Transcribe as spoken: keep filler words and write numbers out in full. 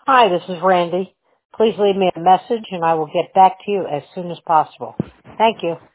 Hi, this is Randy. Please leave me a message and I will get back to you as soon as possible. Thank you.